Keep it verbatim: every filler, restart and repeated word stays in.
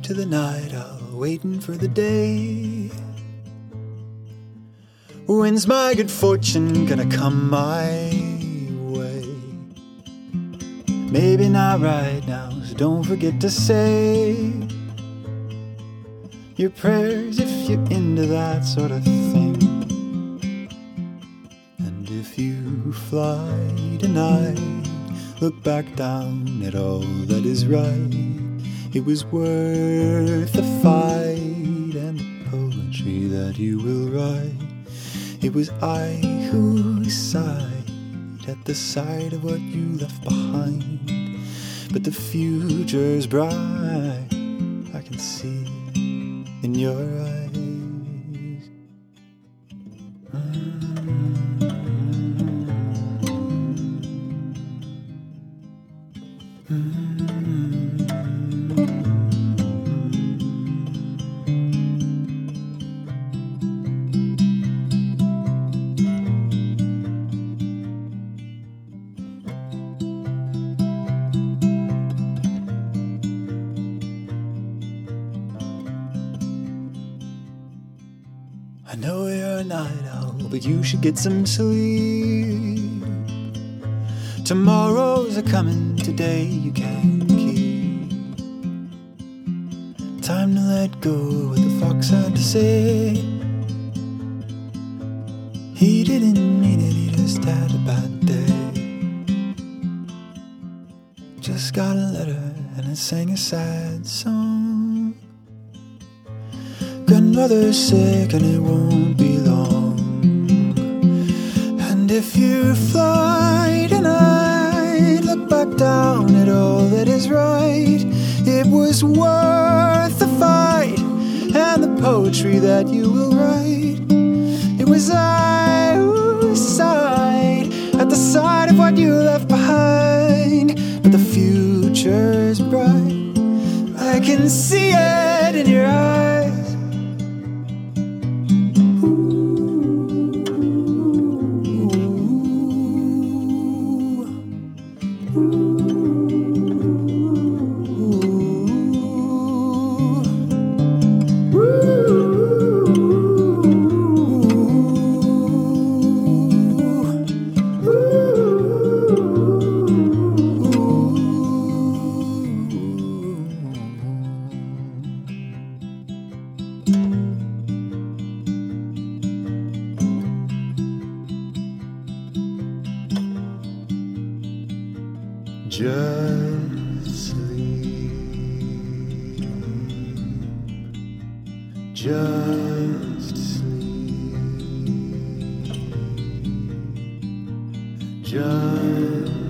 to the night owl, waiting for the day. When's my good fortune gonna come my way? Maybe not right now, so don't forget to say your prayers if you're into that sort of thing. And if you fly tonight, look back down at all that is right. It was worth the fight and the poetry that you will write. It was I who sighed at the sight of what you left behind. But the future's bright, I can see it in your eyes. Mm-hmm. Mm-hmm. I know you're a night owl, but you should get some sleep. Tomorrow's a coming, today you can't keep. Time to let go of what the fox had to say. He didn't mean it, he just had a bad day. Just got a letter and it sang a sad song. Grandmother's sick and it won't be long. And if you fly tonight, look back down at all that is right. It was worth the fight and the poetry that you will write. It was I who sighed at the sight of what you left behind. But the future's bright, I can see it in your eyes. Just sleep, just sleep, just